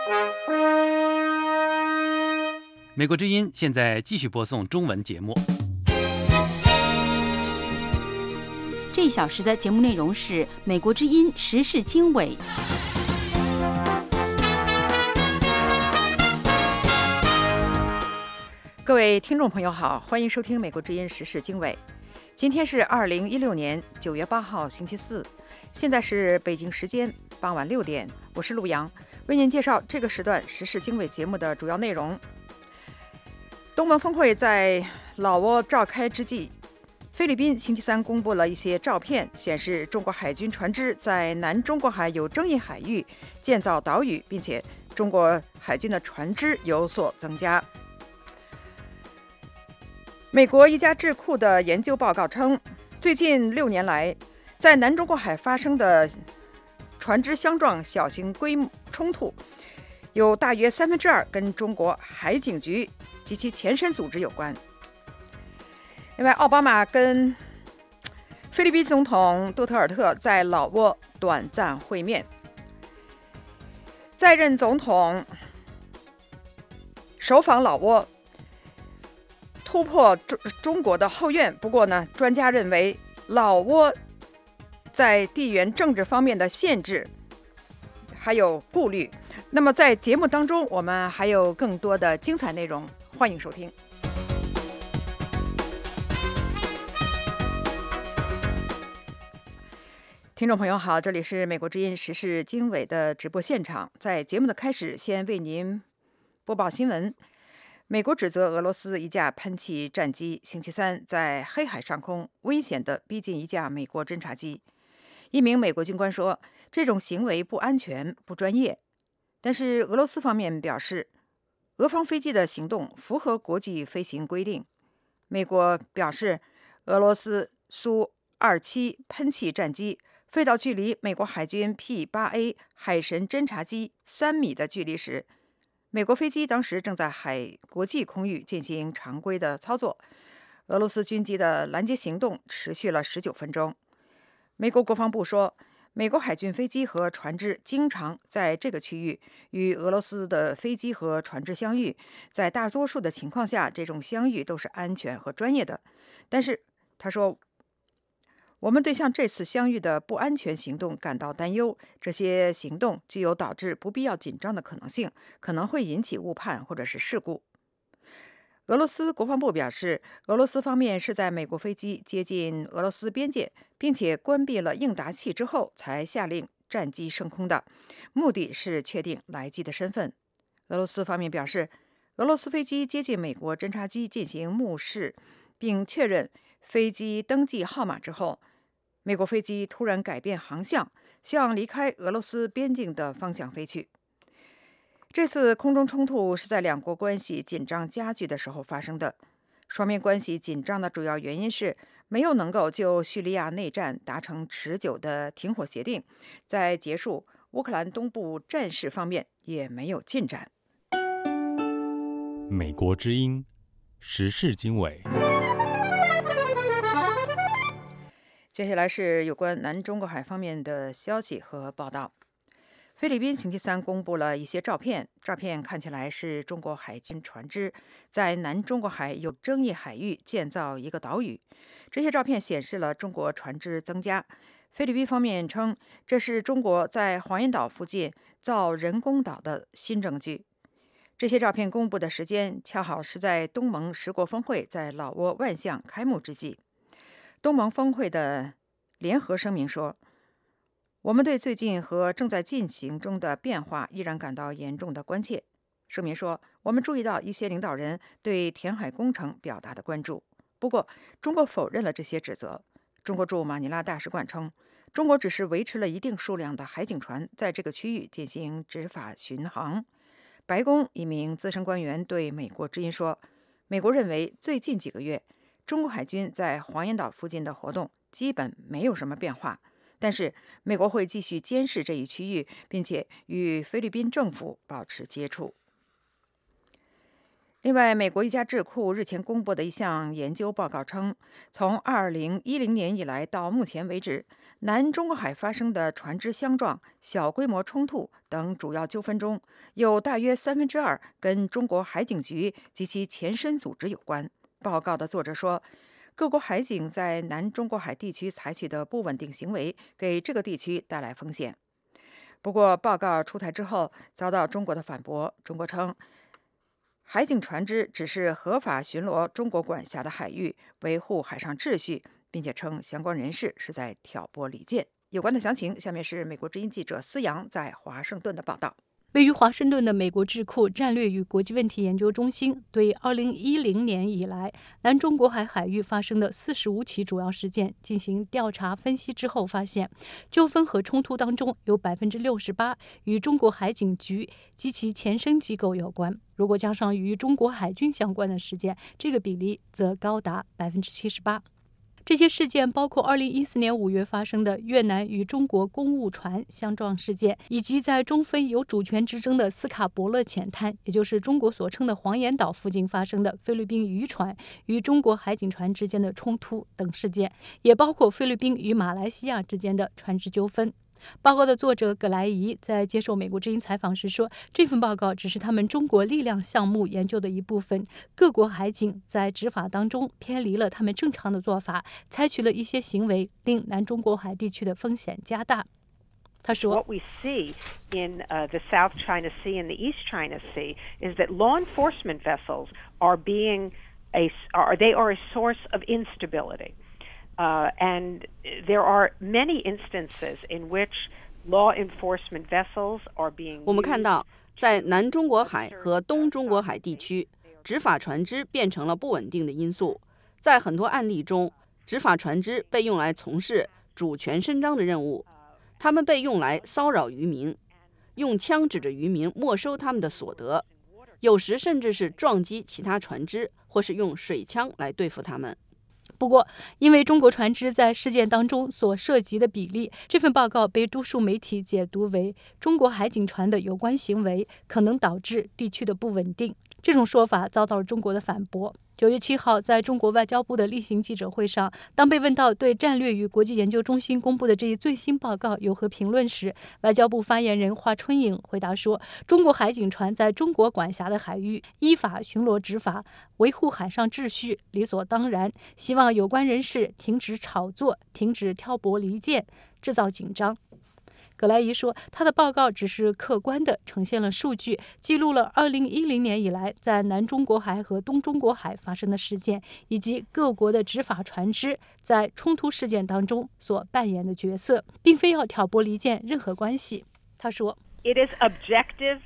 美国之音现在继续播送中文节目。 这一小时的节目内容是美国之音时事经纬。 各位听众朋友好，欢迎收听美国之音时事经纬。今天是2016年9月8号星期四，现在是北京时间傍晚6点，我是陆阳，为您介绍这个时段时事经纬节目的主要内容。东盟峰会在老挝召开之际，菲律宾星期三公布了一些照片，显示中国海军船只在南中国海有争议海域建造岛屿，并且中国海军的船只有所增加。美国一家智库的研究报告称，最近6年来，在南中国海发生的船只相撞小型规模冲突，有大约2/3跟中国海警局及其前身组织有关。另外，奥巴马跟菲律宾总统杜特尔特在老挝短暂会面。在任总统首访老挝，突破中国的后院。不过呢，专家认为老挝在地缘政治方面的限制还有顾虑。那么在节目当中，我们还有更多的精彩内容，欢迎收听。听众朋友好，这里是美国之音时事经纬的直播现场。在节目的开始，先为您播报新闻。美国指责俄罗斯一架喷气战机星期三在黑海上空危险地逼近一架美国侦察机。一名美国军官说，这种行为不安全、不专业。但是俄罗斯方面表示，俄方飞机的行动符合国际飞行规定。美国表示，俄罗斯苏27喷气战机飞到距离美国海军 P-8A 海神侦察机3米的距离时，美国飞机当时正在国际空域进行常规的操作。俄罗斯军机的拦截行动持续了19分钟。美国国防部说，美国海军飞机和船只经常在这个区域与俄罗斯的飞机和船只相遇，在大多数的情况下，这种相遇都是安全和专业的。但是他说，我们对向这次相遇的不安全行动感到担忧，这些行动具有导致不必要紧张的可能性，可能会引起误判或者是事故。俄罗斯国防部表示，俄罗斯方面是在美国飞机接近俄罗斯边界，并且关闭了应答器之后才下令战机升空的，目的是确定来机的身份。俄罗斯方面表示，俄罗斯飞机接近美国侦察机进行目视，并确认飞机登记号码之后，美国飞机突然改变航向，向离开俄罗斯边境的方向飞去。这次空中冲突是在两国关系紧张加剧的时候发生的。双边关系紧张的主要原因是没有能够就叙利亚内战达成持久的停火协定，在结束乌克兰东部战事方面也没有进展。 美国之音时事经纬。 接下来是有关南中国海方面的消息和报道。菲律宾星期三公布了一些照片，照片看起来是中国海军船只在南中国海有争议海域建造一个岛屿。这些照片显示了中国船只增加。菲律宾方面称，这是中国在黄岩岛附近造人工岛的新证据。这些照片公布的时间恰好是在东盟10国峰会在老挝万象开幕之际。东盟峰会的联合声明说，我们对最近和正在进行中的变化依然感到严重的关切。声明说，我们注意到一些领导人对填海工程表达的关注。不过，中国否认了这些指责。中国驻马尼拉大使馆称，中国只是维持了一定数量的海警船在这个区域进行执法巡航。白宫一名资深官员对美国之音说，美国认为最近几个月，中国海军在黄岩岛附近的活动基本没有什么变化。但是美国会继续监视这一区域，并且与菲律宾政府保持接触。 另外，美国一家智库日前公布的一项研究报告称，从2010年以来到目前为止，南中国海发生的船只相撞、小规模冲突等主要纠纷中，有大约2/3跟中国海警局及其前身组织有关。报告的作者说，各国海警在南中国海地区采取的不稳定行为，给这个地区带来风险。不过，报告出台之后，遭到中国的反驳。中国称，海警船只只是合法巡逻中国管辖的海域，维护海上秩序，并且称相关人士是在挑拨离间。有关的详情，下面是美国之音记者思阳在华盛顿的报道。 位于华盛顿的美国智库战略与国际问题研究中心对2010年以来南中国海海域发生的45起主要事件进行调查分析之后发现，纠纷和冲突当中有68%与中国海警局及其前身机构有关。如果加上与中国海军相关的事件，这个比例则高达78%。这些事件包括2014年5月发生的越南与中国公务船相撞事件，以及在中非有主权之争的斯卡伯勒浅滩，也就是中国所称的黄岩岛附近发生的菲律宾渔船与中国海警船之间的冲突等事件，也包括菲律宾与马来西亚之间的船只纠纷。报告的作者葛莱仪在接受美国之音采访时说，这份报告只是他们中国力量项目研究的一部分，各国海警在执法当中偏离了他们正常的做法，采取了一些行为，令南中国海地区的风险加大。他说 What we see in the South China Sea and the East China Sea is that law enforcement vessels are a source of instability.And there are many instances in which law enforcement vessels are being 我们看到，在南中国海和东中国海地区，执法船只变成了不稳定的因素。在很多案例中，执法船只被用来从事主权伸张的任务，他们被用来骚扰渔民，用枪指着渔民没收他们的所得，有时甚至是撞击其他船只，或是用水枪来对付他们。 不过，因为中国船只在事件当中所涉及的比例，这份报告被多数媒体解读为中国海警船的有关行为可能导致地区的不稳定。这种说法遭到了中国的反驳。9月7号，在中国外交部的例行记者会上，当被问到对战略与国际研究中心公布的这一最新报告有何评论时，外交部发言人华春莹回答说，中国海警船在中国管辖的海域依法巡逻执法，维护海上秩序理所当然，希望有关人士停止炒作，停止挑拨离间，制造紧张。葛莱仪说，他的报告只是客观地呈现了数据，记录了2010年以来在南中国海和东中国海发生的事件，以及各国的执法船只在冲突事件当中所扮演的角色，并非要挑拨离间任何关系。他说 It is objective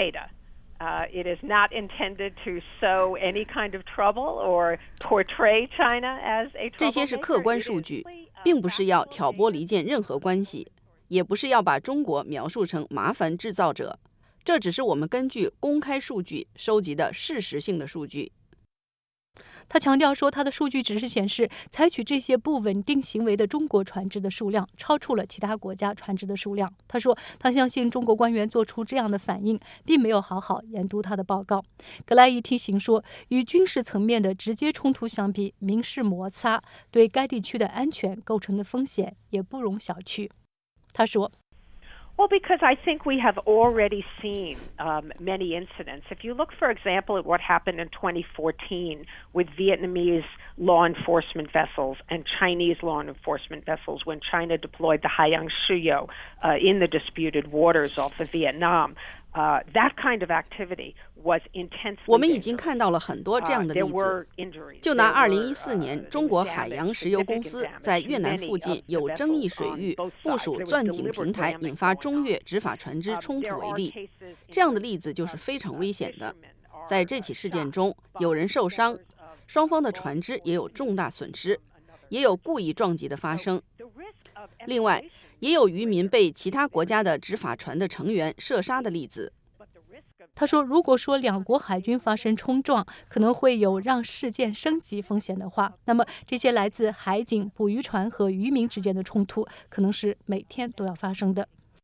data.It is not intended to sow any kind of trouble or portray China as a troublemaker. 这些是客观数据，并不是要挑拨离间任何关系，也不是要把中国描述成麻烦制造者，这只是我们根据公开数据收集的事实性的数据。 他强调说，他的数据只是显示采取这些不稳定行为的中国船只的数量超出了其他国家船只的数量。他说，他相信中国官员做出这样的反应，并没有好好研读他的报告。葛莱仪提醒说，与军事层面的直接冲突相比，民事摩擦对该地区的安全构成的风险也不容小觑。他说 Well, because I think we have already seen many incidents. If you look, for example, at what happened in 2014 with Vietnamese law enforcement vessels and Chinese law enforcement vessels when China deployed the Haiyang Shuyou in the disputed waters off of Vietnam.That kind of activity was intensely. 我们已经看到了很多这样的例子。就拿2014年中国海洋石油公司在越南附近有争议水域部署钻井平台，引发中越执法船只冲突为例，这样的例子就是非常危险的。在这起事件中，有人受伤，双方的船只也有重大损失，也有故意撞击的发生。另外，也有渔民被其他国家的执法船的成员射杀的例子。 他说，如果说两国海军发生冲撞可能会有让事件升级风险的话，那么这些来自海警、捕鱼船和渔民之间的冲突可能是每天都要发生的。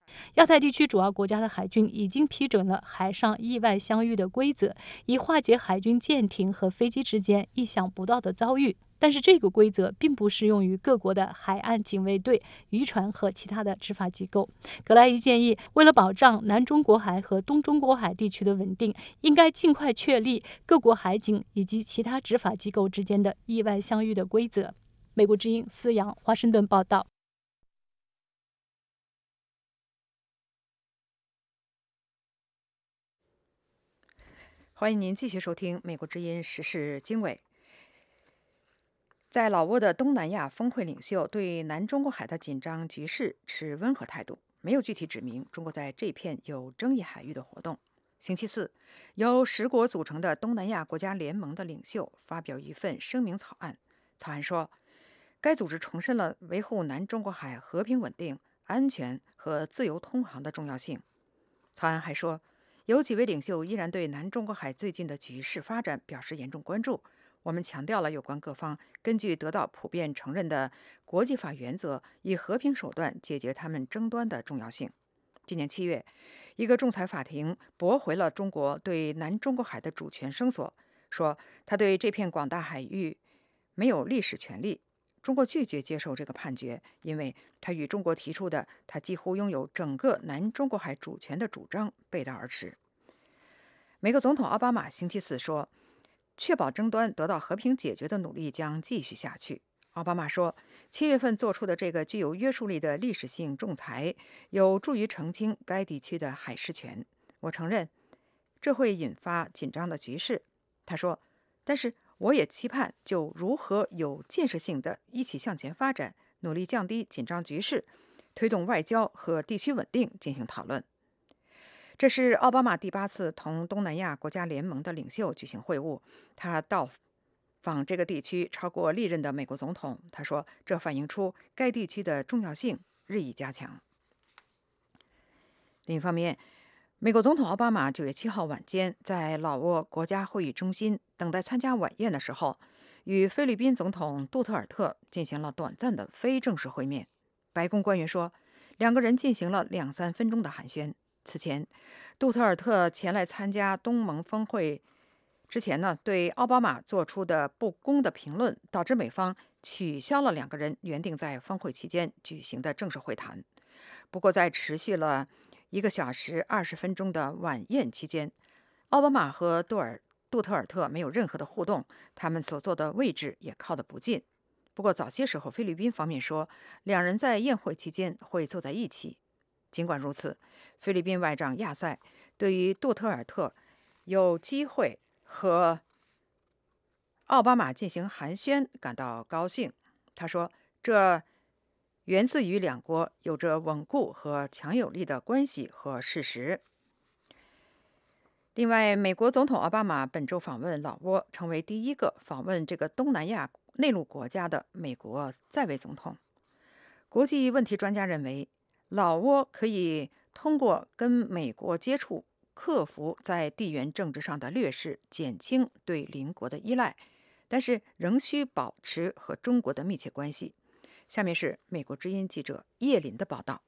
亚太地区主要国家的海军已经批准了海上意外相遇的规则，以化解海军舰艇和飞机之间意想不到的遭遇。但是这个规则并不适用于各国的海岸警卫队、渔船和其他的执法机构。葛莱伊建议，为了保障南中国海和东中国海地区的稳定，应该尽快确立各国海警以及其他执法机构之间的意外相遇的规则。美国之音思阳，华盛顿报道。 欢迎您继续收听美国之音时事经纬。在老挝的东南亚峰会领袖对南中国海的紧张局势持温和态度，没有具体指明中国在这片有争议海域的活动。星期四，由10国组成的东南亚国家联盟的领袖发表一份声明草案。草案说，该组织重申了维护南中国海和平稳定、安全和自由通航的重要性。草案还说，有几位领袖依然对南中国海最近的局势发展表示严重关注。我们强调了有关各方根据得到普遍承认的国际法原则，以和平手段解决他们争端的重要性。今年7月，一个仲裁法庭驳回了中国对南中国海的主权声索，说他对这片广大海域没有历史权利。中国拒绝接受这个判决，因为他与中国提出的他几乎拥有整个南中国海主权的主张背道而驰。美国总统奥巴马星期四说，确保争端得到和平解决的努力将继续下去。奥巴马说，7月份做出的这个具有约束力的历史性仲裁有助于澄清该地区的海事权。我承认这会引发紧张的局势，他说，但是我也期盼就如何有建设性的一起向前发展，努力降低紧张局势，推动外交和地区稳定进行讨论。这是奥巴马第8次同东南亚国家联盟的领袖举行会晤，他到访这个地区超过历任的美国总统。他说，这反映出该地区的重要性日益加强。另一方面，美国总统奥巴马9月7号晚间在老挝国家会议中心等待参加晚宴的时候，与菲律宾总统杜特尔特进行了短暂的非正式会面。白宫官员说，两个人进行了2-3分钟的寒暄。此前，杜特尔特前来参加东盟峰会之前呢，对奥巴马做出的不公的评论，导致美方取消了两个人原定在峰会期间举行的正式会谈。不过，在持续了1个小时20分钟的晚宴期间，奥巴马和杜特尔特没有任何的互动，他们所坐的位置也靠得不近。不过早些时候，菲律宾方面说，两人在宴会期间会坐在一起。尽管如此，菲律宾外长亚塞对于杜特尔特有机会和奥巴马进行寒暄感到高兴。他说，这源自于两国有着稳固和强有力的关系和事实。另外，美国总统奥巴马本周访问老挝，成为第一个访问这个东南亚内陆国家的美国在位总统。国际问题专家认为，老挝可以通过跟美国接触，克服在地缘政治上的劣势，减轻对邻国的依赖，但是仍需保持和中国的密切关系。下面是美国之音记者叶林的报道。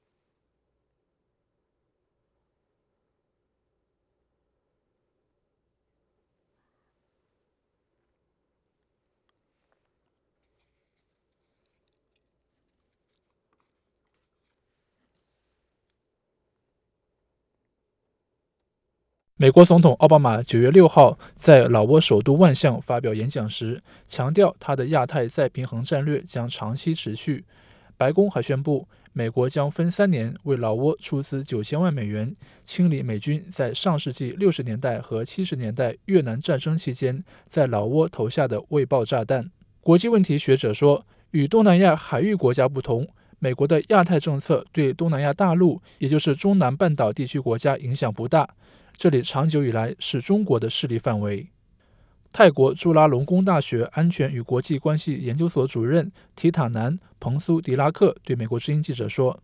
美国总统奥巴马9月6号在老挝首都万象发表演讲时，强调他的亚太再平衡战略将长期持续。白宫还宣布，美国将分3年为老挝出资9000万美元，清理美军在上世纪60年代和70年代越南战争期间在老挝投下的未爆炸弹。国际问题学者说，与东南亚海域国家不同，美国的亚太政策对东南亚大陆，也就是中南半岛地区国家影响不大。这里长久以来是中国的势力范围。泰国朱拉隆功大学安全与国际关系研究所主任提塔南·彭苏迪拉克对美国之音记者说，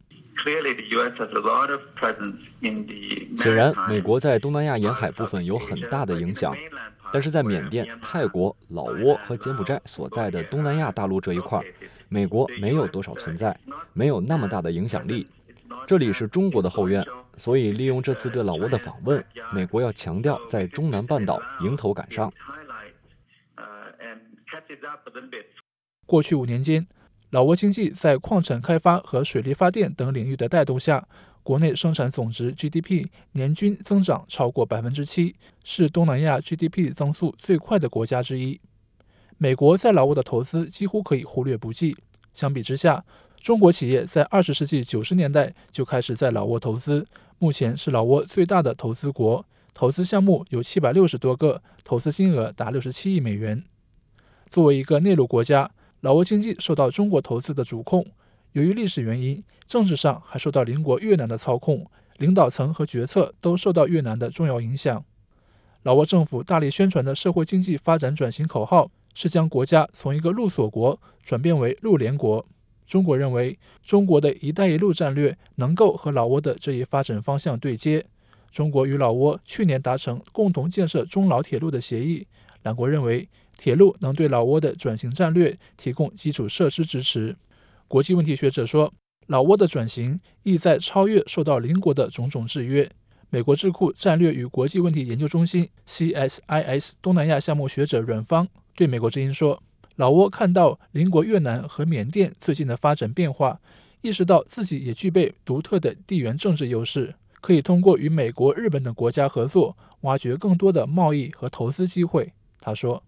显然美国在东南亚沿海部分有很大的影响，但是在缅甸、泰国、老挝和柬埔寨所在的东南亚大陆这一块，美国没有多少存在，没有那么大的影响力。 这里是中国的后院，所以利用这次对老挝的访问，美国要强调在中南半岛迎头赶上。 过去5年间，老挝经济在矿产开发和水力发电等领域的带动下，国内生产总值 GDP 年均增长超过 7%， 是东南亚 GDP 增速最快的国家之一。美国在老挝的投资几乎可以忽略不计。相比之下，中国企业在20世纪90年代就开始在老挝投资，目前是老挝最大的投资国，投资项目有760多个，投资金额达67亿美元。作为一个内陆国家，老挝经济受到中国投资的主控，由于历史原因，政治上还受到邻国越南的操控，领导层和决策都受到越南的重要影响。老挝政府大力宣传的社会经济发展转型口号是将国家从一个陆锁国转变为陆联国。中国认为，中国的一带一路战略能够和老挝的这一发展方向对接。中国与老挝去年达成共同建设中老铁路的协议，两国认为铁路能对老挝的转型战略提供基础设施支持。国际问题学者说，老挝的转型意在超越受到邻国的种种制约。美国智库战略与国际问题研究中心 CSIS 东南亚项目学者阮芳对美国之音说，老挝看到邻国越南和缅甸最近的发展变化，意识到自己也具备独特的地缘政治优势，可以通过与美国、日本等国家合作，挖掘更多的贸易和投资机会。他说，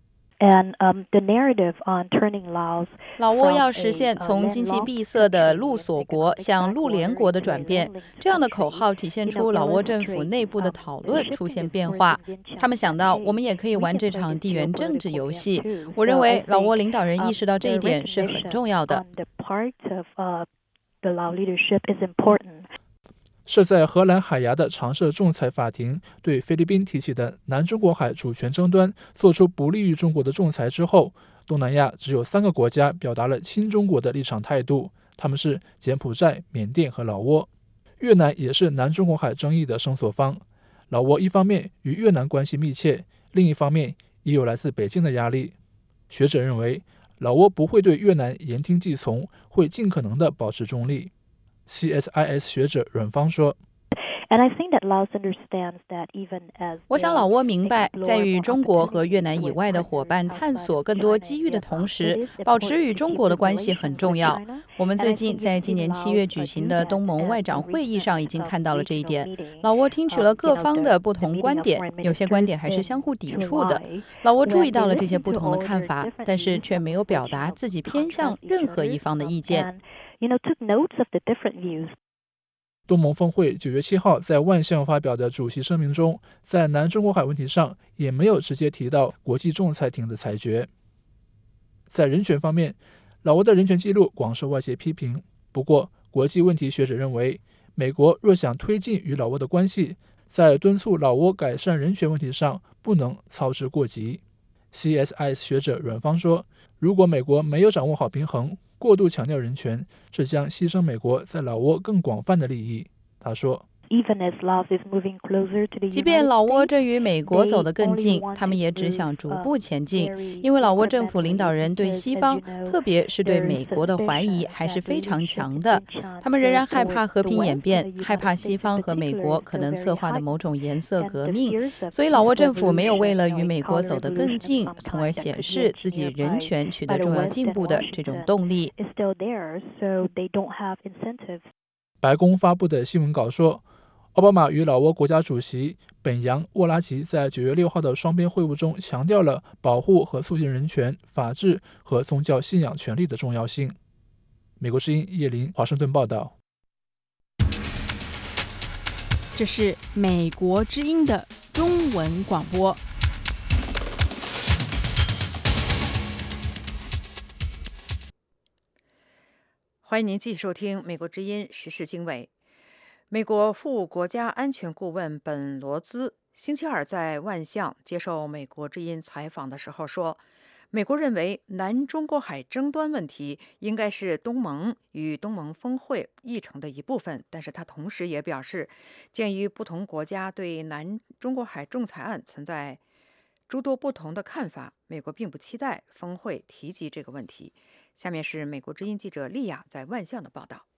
老挝要实现从经济闭塞的陆锁国向陆联国的转变，这样的口号体现出老挝政府内部的讨论出现变化。他们想到，我们也可以玩这场地缘政治游戏。我认为老挝领导人意识到这一点是很重要的。 设在荷兰海牙的常设仲裁法庭对菲律宾提起的南中国海主权争端做出不利于中国的仲裁之后，东南亚只有3个国家表达了亲中国的立场态度，他们是柬埔寨、缅甸和老挝。越南也是南中国海争议的声索方。老挝一方面与越南关系密切，另一方面也有来自北京的压力。学者认为，老挝不会对越南言听计从，会尽可能地保持中立。CSIS 学者阮芳说， 我想老挝明白，在与中国和越南以外的伙伴探索更多机遇的同时，保持与中国的关系很重要。我们最近在今年7月举行的东盟外长会议上已经看到了这一点。老挝听取了各方的不同观点，有些观点还是相互抵触的。老挝注意到了这些不同的看法，但是却没有表达自己偏向任何一方的意见。 东盟峰会9月7号在万象发表的主席声明中，在南中国海问题上也没有直接提到国际仲裁庭的裁决。在人权方面，老挝的人权记录广受外界批评。不过，国际问题学者认为，美国若想推进与老挝的关系，在敦促老挝改善人权问题上不能操之过急。CSIS 学者阮芳说，如果美国没有掌握好平衡，过度强调人权，这将牺牲美国在老挝更广泛的利益。他说， 即便老挝正与美国走得更近，他们也只想逐步前进，因为老挝政府领导人对西方，特别是对美国的怀疑还是非常强的。他们仍然害怕和平演变，害怕西方和美国可能策划的某种颜色革命，所以老挝政府没有为了与美国走得更近，从而显示自己人权取得重要进步的这种动力。 白宫发布的新闻稿说，奥巴马与老挝国家主席本扬沃拉吉在9月6号的双边会晤中强调了保护和促进人权、法治和宗教信仰权利的重要性。美国之音叶林华盛顿报道。 这是美国之音的中文广播。 欢迎您继续收听美国之音时事经纬。美国副国家安全顾问本罗兹星期二在万象接受美国之音采访的时候说，美国认为南中国海争端问题应该是东盟与东盟峰会议程的一部分，但是他同时也表示，鉴于不同国家对南中国海仲裁案存在诸多不同的看法，美国并不期待峰会提及这个问题。下面是美国之音记者利亚在万象的报道。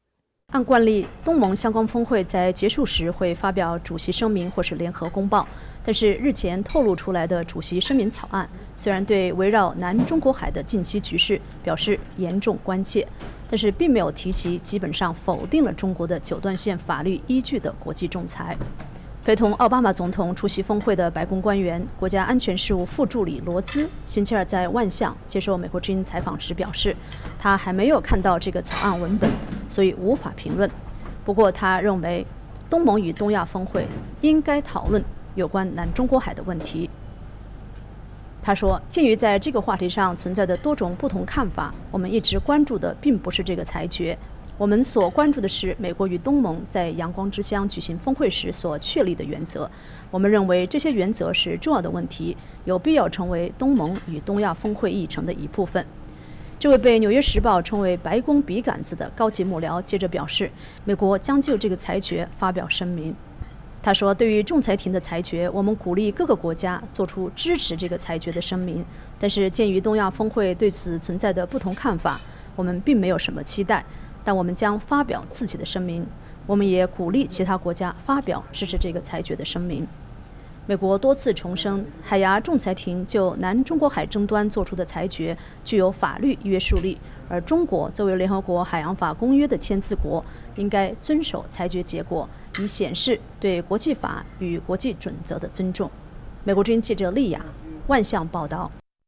按惯例，东盟相关峰会在结束时会发表主席声明或是联合公报，但是日前透露出来的主席声明草案，虽然对围绕南中国海的近期局势表示严重关切，但是并没有提及基本上否定了中国的九段线法律依据的国际仲裁。陪同奥巴马总统出席峰会的白宫官员、国家安全事务副助理罗兹星期二在万象接受美国之音采访时表示，他还没有看到这个草案文本，所以无法评论。不过他认为，东盟与东亚峰会应该讨论有关南中国海的问题。他说，鉴于在这个话题上存在的多种不同看法，我们一直关注的并不是这个裁决。我们所关注的是美国与东盟在阳光之乡举行峰会时所确立的原则。我们认为这些原则是重要的问题，有必要成为东盟与东亚峰会议程的一部分。这位被《纽约时报》称为“白宫笔杆子”的高级幕僚接着表示，美国将就这个裁决发表声明。他说，对于仲裁庭的裁决，我们鼓励各个国家做出支持这个裁决的声明，但是鉴于东亚峰会对此存在的不同看法，我们并没有什么期待。但我们将发表自己的声明，我们也鼓励其他国家发表支持这个裁决的声明。美国多次重申，海牙仲裁庭就南中国海争端作出的裁决具有法律约束力，而中国作为联合国海洋法公约的签字国，应该遵守裁决结果，以显示对国际法与国际准则的尊重。美国之音记者丽雅，万象报道。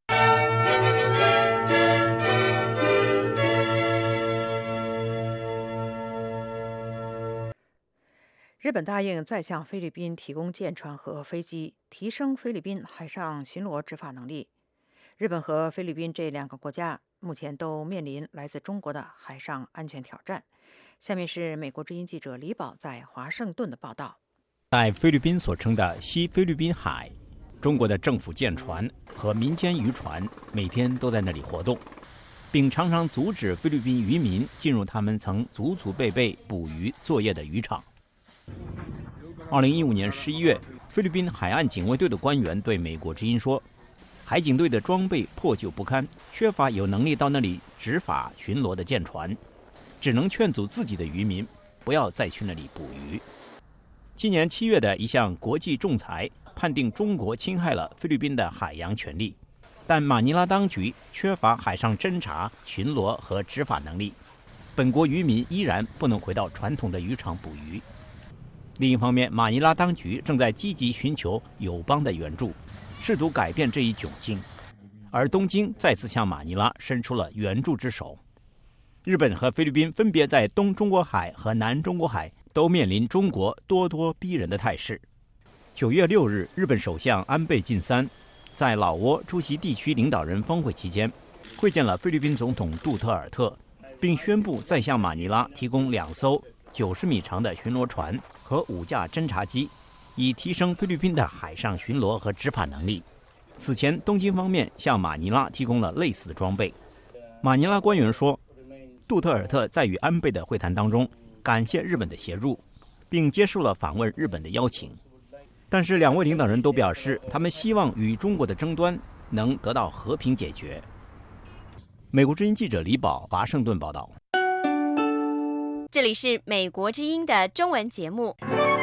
日本答应再向菲律宾提供舰船和飞机，提升菲律宾海上巡逻执法能力。日本和菲律宾这两个国家目前都面临来自中国的海上安全挑战。下面是美国之音记者李宝在华盛顿的报道。 在菲律宾所称的西菲律宾海，中国的政府舰船和民间渔船每天都在那里活动，并常常阻止菲律宾渔民进入他们曾祖祖辈辈捕鱼作业的渔场。2015年11月，菲律宾海岸警卫队的官员对美国之音说，海警队的装备破旧不堪，缺乏有能力到那里执法巡逻的舰船，只能劝阻自己的渔民不要再去那里捕鱼。今年7月的一项国际仲裁判定中国侵害了菲律宾的海洋权利，但马尼拉当局缺乏海上侦察、巡逻和执法能力，本国渔民依然不能回到传统的渔场捕鱼。另一方面，马尼拉当局正在积极寻求友邦的援助，试图改变这一窘境，而东京再次向马尼拉伸出了援助之手。日本和菲律宾分别在东中国海和南中国海都面临中国咄咄逼人的态势。9月6日，日本首相安倍晋三在老挝出席地区领导人峰会期间，会见了菲律宾总统杜特尔特，并宣布再向马尼拉提供2艘90米长的巡逻船和5架侦察机，以提升菲律宾的海上巡逻和执法能力。此前，东京方面向马尼拉提供了类似的装备。马尼拉官员说，杜特尔特在与安倍的会谈当中感谢日本的协助，并接受了访问日本的邀请。但是2位领导人都表示，他们希望与中国的争端能得到和平解决。美国之音记者李宝，华盛顿报道。 这里是美国之音的中文节目。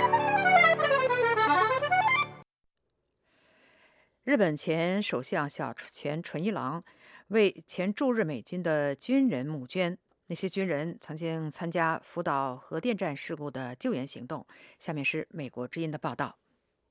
日本前首相小泉纯一郎为前驻日美军的军人募捐，那些军人曾经参加福岛核电站事故的救援行动。下面是美国之音的报道。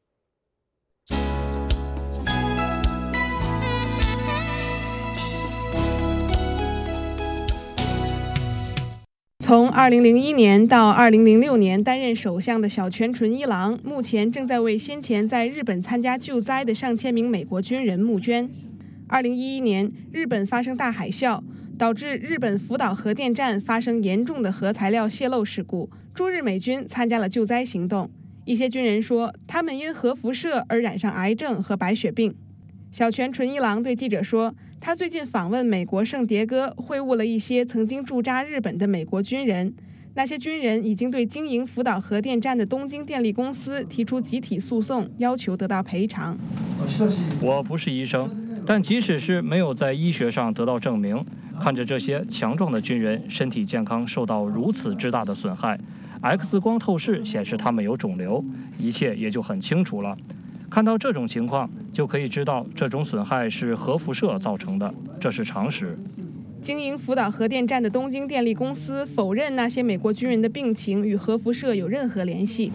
从2001年到2006年担任首相的小泉纯一郎，目前正在为先前在日本参加救灾的上千名美国军人募捐。2011年，日本发生大海啸，导致日本福岛核电站发生严重的核材料泄漏事故，驻日美军参加了救灾行动。一些军人说，他们因核辐射而染上癌症和白血病。小泉纯一郎对记者说，他最近访问美国圣迭戈，会晤了一些曾经驻扎日本的美国军人。那些军人已经对经营福岛核电站的东京电力公司提出集体诉讼，要求得到赔偿。 我不是医生，但即使是没有在医学上得到证明， 看着这些强壮的军人身体健康受到如此之大的损害， X 光透视显示他们有肿瘤，一切也就很清楚了。看到这种情况，就可以知道这种损害是核辐射造成的，这是常识。 经营福岛核电站的东京电力公司否认那些美国军人的病情与核辐射有任何联系。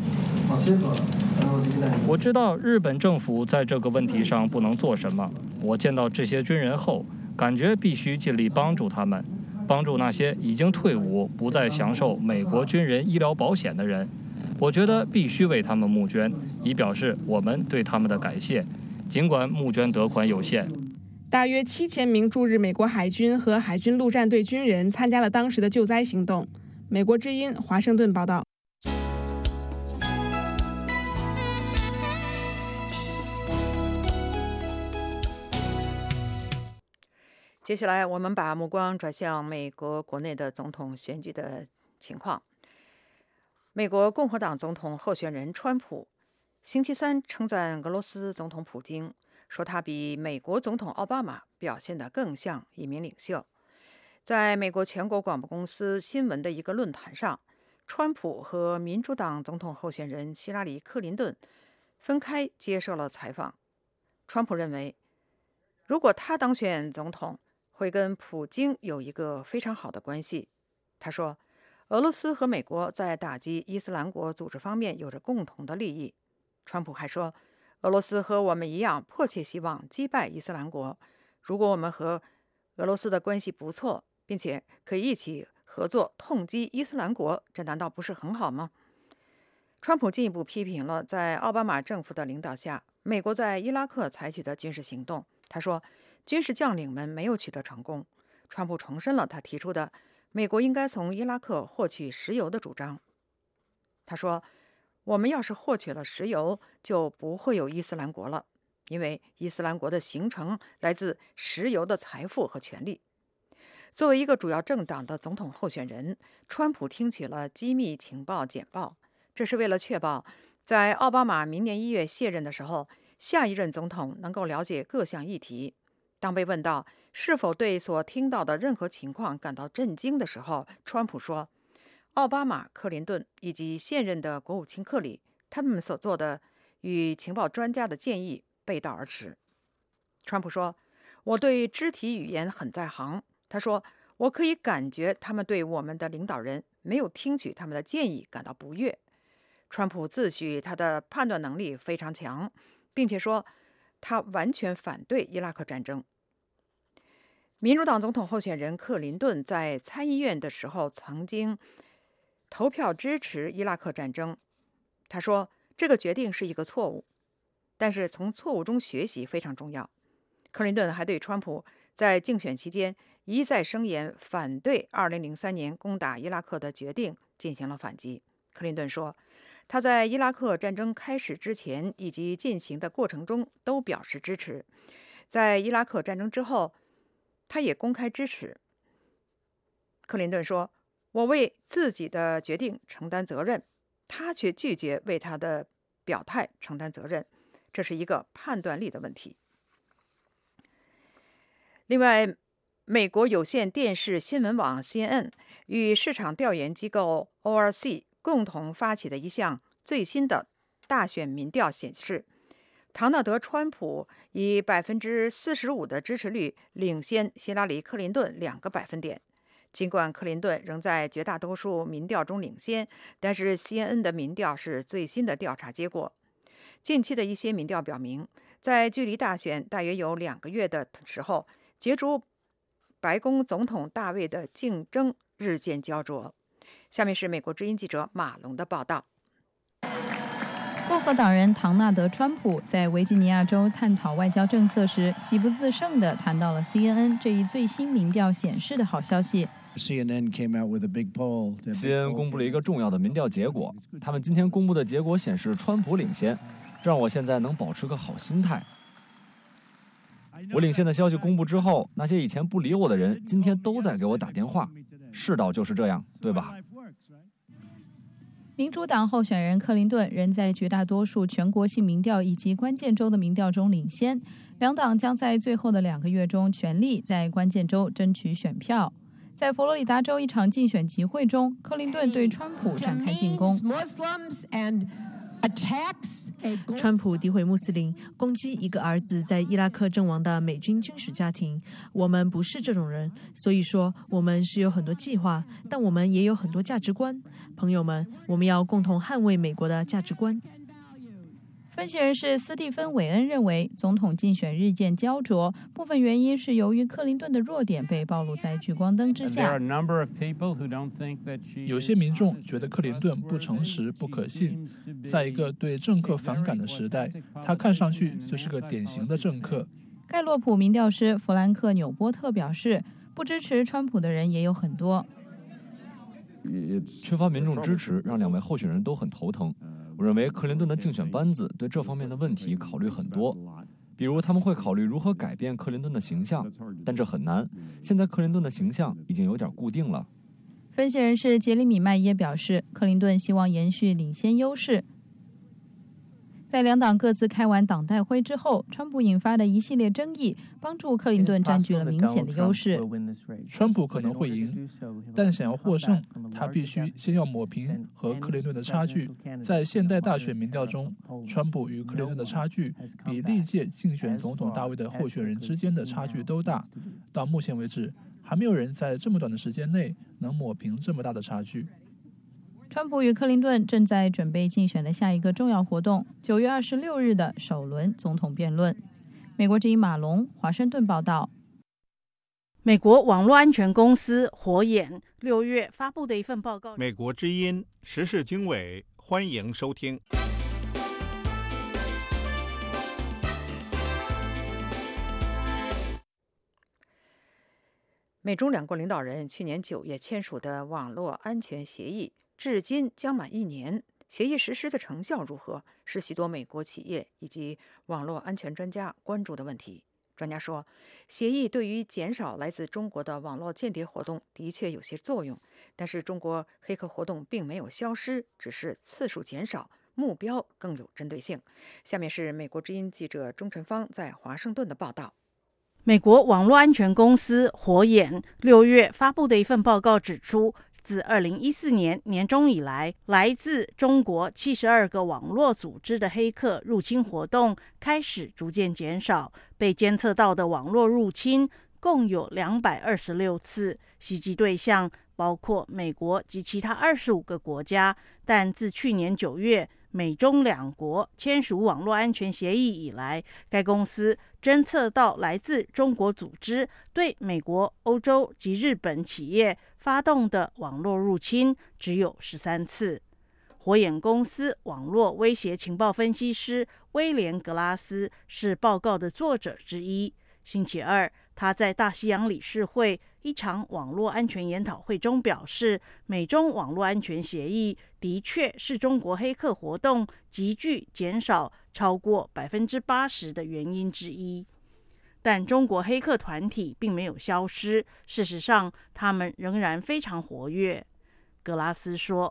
我知道日本政府在这个问题上不能做什么。我见到这些军人后，感觉必须尽力帮助他们，帮助那些已经退伍、不再享受美国军人医疗保险的人。我觉得必须为他们募捐，以表示我们对他们的感谢，尽管募捐得款有限。 大约7000名驻日美国海军和海军陆战队军人参加了当时的救灾行动。美国之音华盛顿报道。 接下来，我们把目光转向美国国内的总统选举的情况。美国共和党总统候选人川普星期三称赞俄罗斯总统普京，说他比美国总统奥巴马表现得更像一名领袖。在美国全国广播公司新闻的一个论坛上，川普和民主党总统候选人希拉里·克林顿分开接受了采访。川普认为，如果他当选总统，会跟普京有一个非常好的关系。他说，俄罗斯和美国在打击伊斯兰国组织方面有着共同的利益。川普还说，俄罗斯和我们一样迫切希望击败伊斯兰国。如果我们和俄罗斯的关系不错，并且可以一起合作痛击伊斯兰国，这难道不是很好吗？川普进一步批评了在奥巴马政府的领导下，美国在伊拉克采取的军事行动。他说，军事将领们没有取得成功。川普重申了他提出的美国应该从伊拉克获取石油的主张。他说，我们要是获取了石油，就不会有伊斯兰国了，因为伊斯兰国的形成来自石油的财富和权力。作为一个主要政党的总统候选人，川普听取了机密情报简报，这是为了确保在奥巴马明年1月卸任的时候，下一任总统能够了解各项议题。当被问到是否对所听到的任何情况感到震惊的时候，川普说，奥巴马、克林顿以及现任的国务卿克里，他们所做的与情报专家的建议背道而驰。川普说，我对肢体语言很在行。他说，我可以感觉他们对我们的领导人没有听取他们的建议感到不悦。川普自诩他的判断能力非常强，并且说他完全反对伊拉克战争。民主党总统候选人克林顿在参议院的时候曾经投票支持伊拉克战争。他说，这个决定是一个错误，但是从错误中学习非常重要。克林顿还对川普在竞选期间一再声言反对2003年攻打伊拉克的决定进行了反击。克林顿说，他在伊拉克战争开始之前以及进行的过程中都表示支持，在伊拉克战争之后，他也公开支持。克林顿说，我为自己的决定承担责任，他却拒绝为他的表态承担责任，这是一个判断力的问题。另外，美国有线电视新闻网 CNN 与市场调研机构 ORC 共同发起的一项最新的大选民调显示，唐纳德·川普以45%的支持率领先希拉里·克林顿2个百分点。尽管克林顿仍在绝大多数民调中领先，但是 CNN 的民调是最新的调查结果。近期的一些民调表明，在距离大选大约有2个月的时候，角逐白宫总统大位的竞争日渐焦灼。下面是美国之音记者马龙的报道。 共和党人唐纳德·川普在维吉尼亚州探讨外交政策时，喜不自胜地谈到了 CNN 这一最新民调显示的好消息。 CNN 公布了一个重要的民调结果，他们今天公布的结果显示川普领先，这让我现在能保持个好心态。我领先的消息公布之后，那些以前不理我的人今天都在给我打电话，世道就是这样，对吧？ 民主党候选人克林顿仍在绝大多数全国性民调以及关键州的民调中领先，两党将在最后的2个月中全力在关键州争取选票。在佛罗里达州一场竞选集会中，克林顿对川普展开进攻。 川普诋毁穆斯林，攻击一个儿子在伊拉克阵亡的美军军事家庭。我们不是这种人，所以说我们是有很多计划，但我们也有很多价值观。朋友们，我们要共同捍卫美国的价值观。 分析人士斯蒂芬·韦恩认为，总统竞选日渐焦灼，部分原因是由于克林顿的弱点被暴露在聚光灯之下。 有些民众觉得克林顿不诚实、不可信。在一个对政客反感的时代，他看上去就是个典型的政客。 盖洛普民调师弗兰克·纽波特表示，不支持川普的人也有很多。 缺乏民众支持，让2位候选人都很头疼。我认为克林顿的竞选班子对这方面的问题考虑很多，比如他们会考虑如何改变克林顿的形象，但这很难。现在克林顿的形象已经有点固定了。 分析人士杰里米·麦耶表示，克林顿希望延续领先优势。在两党各自开完党代会之后，川普引发的一系列争议帮助克林顿占据了明显的优势。 川普可能会赢，但想要获胜，他必须先要抹平和克林顿的差距。在现代大选民调中，川普与克林顿的差距比历届竞选总统大位的候选人之间的差距都大。到目前为止，还没有人在这么短的时间内能抹平这么大的差距。 川普与克林顿正在准备竞选的下一个重要活动，9月26日的首轮总统辩论。美国之音马龙，华盛顿报道。 美国网络安全公司火眼6月发布的一份报告。 美国之音时事经纬，欢迎收听。 美中两国领导人去年9月签署的网络安全协议，至今将满1年。协议实施的成效如何，是许多美国企业以及网络安全专家关注的问题。专家说，协议对于减少来自中国的网络间谍活动的确有些作用，但是中国黑客活动并没有消失，只是次数减少，目标更有针对性。下面是美国之音记者钟晨芳在华盛顿的报道。 美国网络安全公司火眼6月发布的一份报告指出，自2014年年中以来，来自中国72个网络组织的黑客入侵活动开始逐渐减少，被监测到的网络入侵共有226次，袭击对象包括美国及其他25个国家。但自去年9月美中两国签署网络安全协议以来，该公司侦测到来自中国组织对美国、欧洲及日本企业发动的网络入侵只有13次。火眼公司网络威胁情报分析师威廉·格拉斯是报告的作者之一。星期二，他在大西洋理事会一场网络安全研讨会中表示，美中网络安全协议的确是中国黑客活动急剧减少超过80%的原因之一。但中国黑客团体并没有消失，事实上，他们仍然非常活跃。格拉斯说，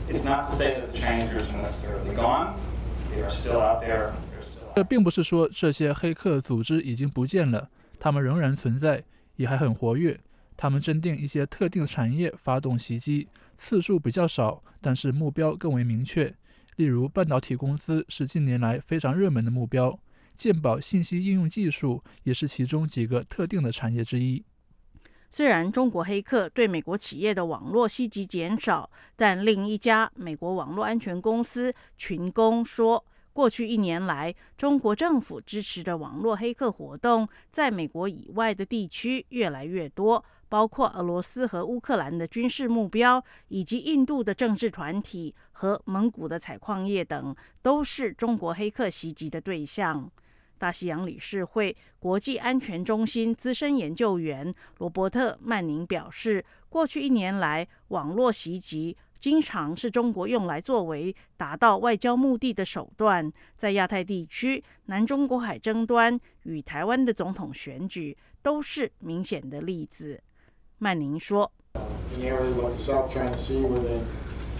这并不是说这些黑客组织已经不见了，他们仍然存在，也还很活跃。他们针对一些特定产业发动袭击，次数比较少，但是目标更为明确。例如，半导体公司是近年来非常热门的目标，健保信息应用技术也是其中几个特定的产业之一。 虽然中国黑客对美国企业的网络袭击减少，但另一家美国网络安全公司群攻说，过去1年来，中国政府支持的网络黑客活动在美国以外的地区越来越多，包括俄罗斯和乌克兰的军事目标，以及印度的政治团体和蒙古的采矿业等，都是中国黑客袭击的对象。大西洋理事会国际安全中心资深研究员罗伯特·曼宁表示，过去1年来，网络袭击经常是中国用来作为达到外交目的的手段。在亚太地区，南中国海争端与台湾的总统选举都是明显的例子。曼宁说，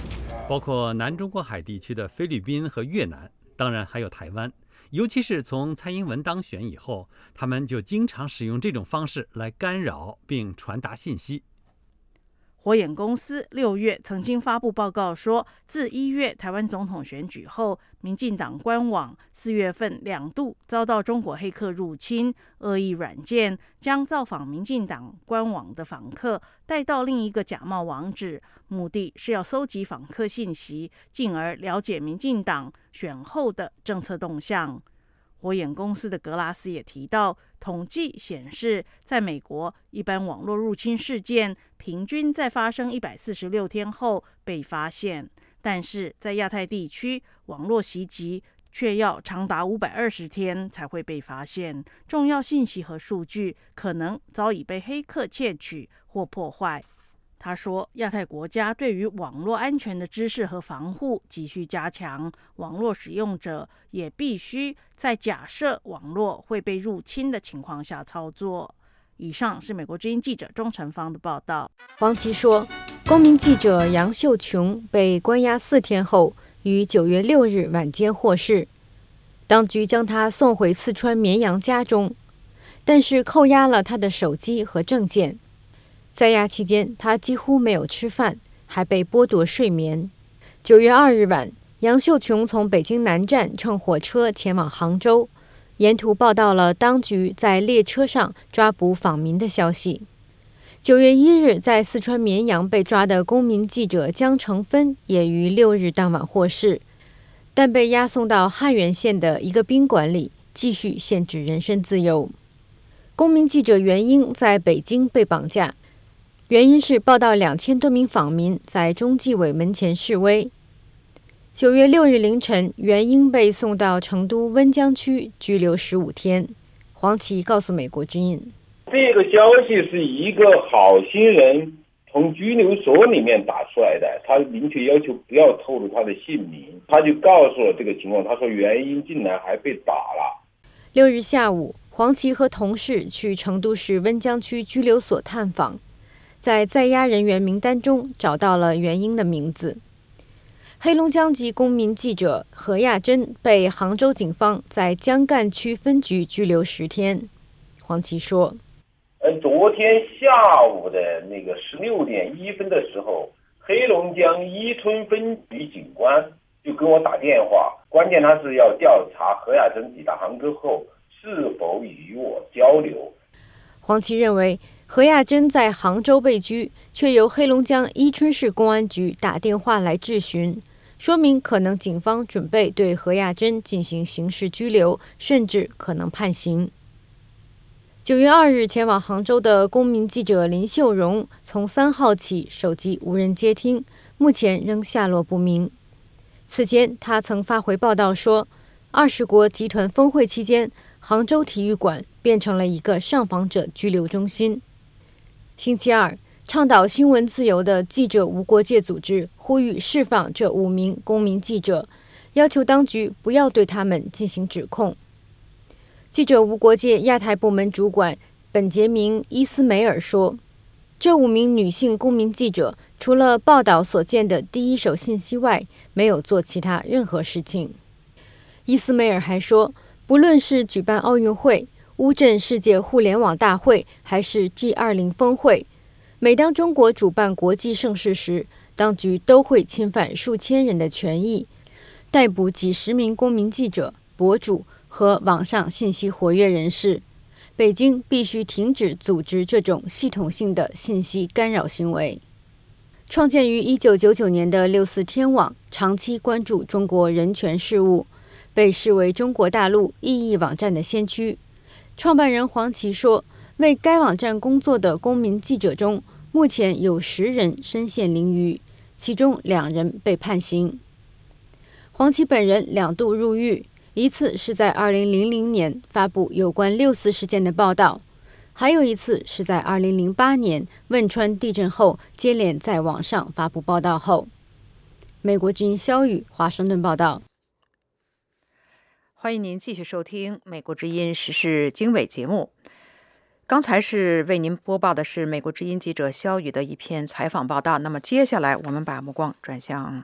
包括南中国海地区的菲律宾和越南，当然还有台湾。尤其是从蔡英文当选以后，他们就经常使用这种方式来干扰并传达信息。 火眼公司6月曾经发布报告说，自1月台湾总统选举后，民进党官网4月份2度遭到中国黑客入侵，恶意软件将造访民进党官网的访客带到另一个假冒网址，目的是要搜集访客信息，进而了解民进党选后的政策动向。火眼公司的格拉斯也提到，统计显示，在美国，一般网络入侵事件平均在发生146天后被发现，但是在亚太地区，网络袭击却要长达520天才会被发现，重要信息和数据可能早已被黑客窃取或破坏。他说，亚太国家对于网络安全的知识和防护急需加强，网络使用者也必须在假设网络会被入侵的情况下操作。以上是美国之音记者钟成芳的报道。 黄琦说，公民记者杨秀琼被关押4天后，于9月6日晚间获释，当局将他送回四川绵阳家中，但是扣押了他的手机和证件。在押期间，他几乎没有吃饭，还被剥夺睡眠。9月2日晚，杨秀琼从北京南站乘火车前往杭州，沿途报道了当局在列车上抓捕访民的消息。9月1日，在四川绵阳被抓的公民记者江成芬也于6日当晚获释，但被押送到汉源县的一个宾馆里，继续限制人身自由。公民记者袁英在北京被绑架，原因是报道2000多名访民在中纪委门前示威。9月6日凌晨，袁英被送到成都温江区拘留15天。黄琦告诉美国之音， 这个消息是一个好心人从拘留所里面打出来的，他明确要求不要透露他的姓名，他就告诉了这个情况，他说袁英竟然还被打了。 6日下午，黄琦和同事去成都市温江区拘留所探访，在押人员名单中找到了袁英的名字。黑龙江籍公民记者何亚珍被杭州警方在江干区分局拘留10天。黄琦说， 昨天下午的那个16点1分的时候，黑龙江伊春分局警官就给我打电话，关键他是要调查何亚珍抵达杭州后是否与我交流。 黄琦认为，何亚珍在杭州被拘，却由黑龙江伊春市公安局打电话来质询，说明可能警方准备对何亚珍进行刑事拘留，甚至可能判刑。9月2日前往杭州的公民记者林秀荣，从3号起手机无人接听，目前仍下落不明。此前，他曾发回报道说，20国集团峰会期间，杭州体育馆变成了一个上访者拘留中心。星期二，倡导新闻自由的记者无国界组织呼吁释放这5名公民记者，要求当局不要对他们进行指控。记者无国界亚太部门主管本杰明·伊斯梅尔说，这5名女性公民记者除了报道所见的第一手信息外，没有做其他任何事情。伊斯梅尔还说，不论是举办奥运会、乌镇世界互联网大会，还是 G20 峰会，每当中国主办国际盛事时，当局都会侵犯数千人的权益，逮捕几十名公民记者、博主和网上信息活跃人士。北京必须停止组织这种系统性的信息干扰行为。创建于1999年的64天网长期关注中国人权事务，被视为中国大陆异议网站的先驱。创办人黄琦说，为该网站工作的公民记者中，目前有10人身陷囹圄，其中2人被判刑。黄琦本人2度入狱，一次是在2000年发布有关6·4事件的报道，还有一次是在2008年汶川地震后接连在网上发布报道后。美国之音肖宇华盛顿报道。 欢迎您继续收听美国之音时事经纬节目。刚才是为您播报的是美国之音记者肖宇的一篇采访报道，那么接下来我们把目光转向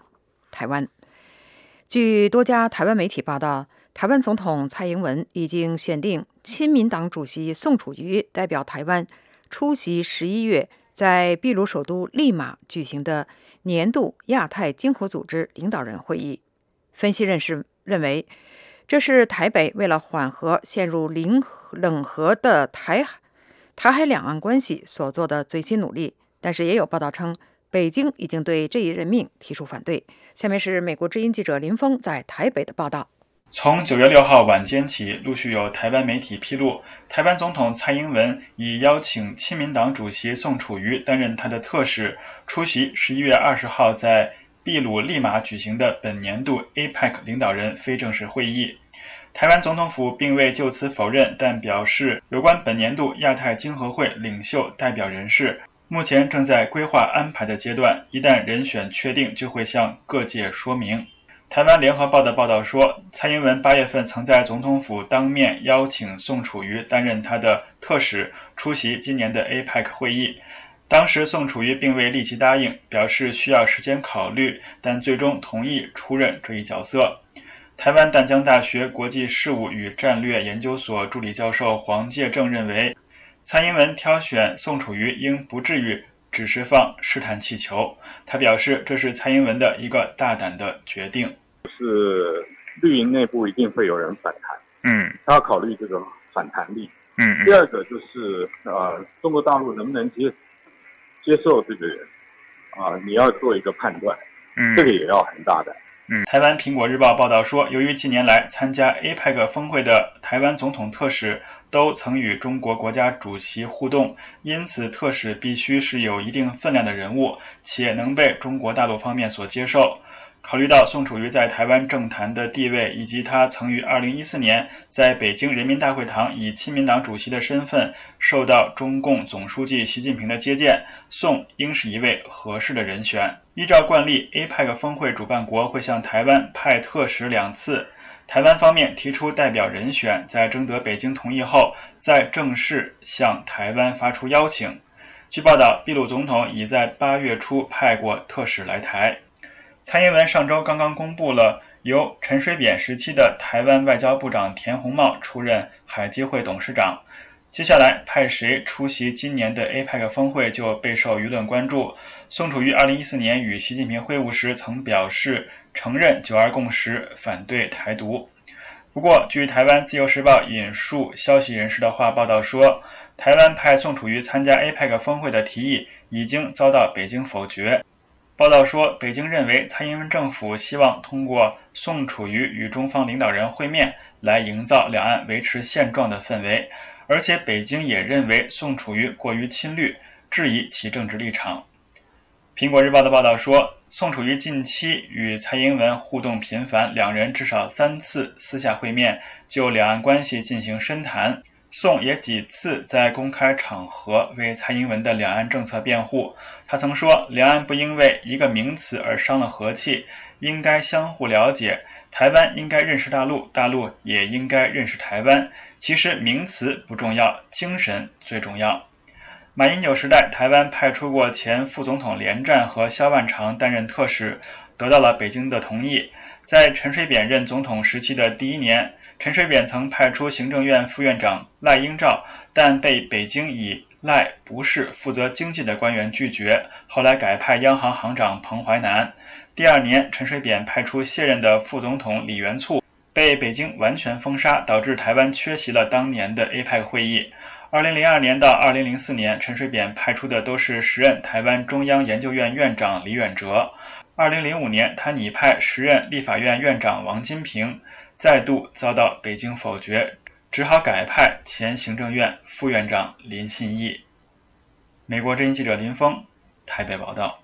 台湾。据多家台湾媒体报道，台湾总统蔡英文已经选定亲民党主席宋楚瑜代表台湾出席11月在秘鲁首都利马举行的年度亚太经合组织领导人会议。分析人士认为，这是台北为了缓和陷入冷河的台海两岸关系所做的最新努力。但是也有报道称，北京已经对这一任命提出反对。下面是美国之音记者林峰在台北的报道。 从9月6号晚间起，陆续有台湾媒体披露，台湾总统蔡英文已邀请亲民党主席宋楚瑜担任他的特使，出席11月20号在秘鲁利马举行的本年度 APEC 领导人非正式会议。台湾总统府并未就此否认，但表示有关本年度亚太经合会领袖代表人士目前正在规划安排的阶段，一旦人选确定，就会向各界说明。台湾联合报的报道说，蔡英文8月份曾在总统府当面邀请宋楚瑜担任他的特使，出席今年的 APEC 会议。当时宋楚瑜并未立即答应，表示需要时间考虑，但最终同意出任这一角色。台湾淡江大学国际事务与战略研究所助理教授黄介正认为，蔡英文挑选宋楚瑜应不至于只是放试探气球。他表示，这是蔡英文的一个大胆的决定。 是绿营内部一定会有人反弹，他要考虑这个反弹力。第二个就是中国大陆能不能接受这个人你要做一个判断，这个也要很大胆。 台湾苹果日报报道说，由于近年来参加 APEC 峰会的台湾总统特使都曾与中国国家主席互动，因此特使必须是有一定分量的人物，且能被中国大陆方面所接受。考虑到宋楚瑜在台湾政坛的地位，以及他曾于2014年在北京人民大会堂以亲民党主席的身份受到中共总书记习近平的接见，宋应是一位合适的人选。依照惯例， APEC 峰会主办国会向台湾派特使2次，台湾方面提出代表人选，在征得北京同意后，再正式向台湾发出邀请。据报道，秘鲁总统已在8月初派过特使来台。蔡英文上周刚刚公布了由陈水扁时期的台湾外交部长田鸿茂出任海基会董事长。接下来派谁出席今年的 APEC 峰会就备受舆论关注。宋楚瑜2014年与习近平会晤时曾表示承认9·2共识，反对台独。不过，据台湾自由时报引述消息人士的话报道说，台湾派宋楚瑜参加 APEC 峰会的提议已经遭到北京否决。报道说，北京认为蔡英文政府希望通过宋楚瑜与中方领导人会面来营造两岸维持现状的氛围，而且北京也认为宋楚瑜过于亲绿，质疑其政治立场。苹果日报的报道说，宋楚瑜近期与蔡英文互动频繁，两人至少3次私下会面，就两岸关系进行深谈。宋也几次在公开场合为蔡英文的两岸政策辩护。他曾说，两岸不因为一个名词而伤了和气，应该相互了解，台湾应该认识大陆，大陆也应该认识台湾。其实名词不重要，精神最重要。马英九时代，台湾派出过前副总统连战和萧万长担任特使，得到了北京的同意。在陈水扁任总统时期的第1年，陈水扁曾派出行政院副院长赖英照，但被北京以赖不是负责经济的官员拒绝，后来改派央行行长彭淮南。第2年，陈水扁派出卸任的副总统李元簇，被北京完全封杀，导致台湾缺席了当年的 APEC 会议。2002年到2004年，陈水扁派出的都是时任台湾中央研究院院长李远哲。2005年，他拟派时任立法院院长王金平，再度遭到北京否决，只好改派前行政院副院长林信义。美国之音记者林峰，台北报道。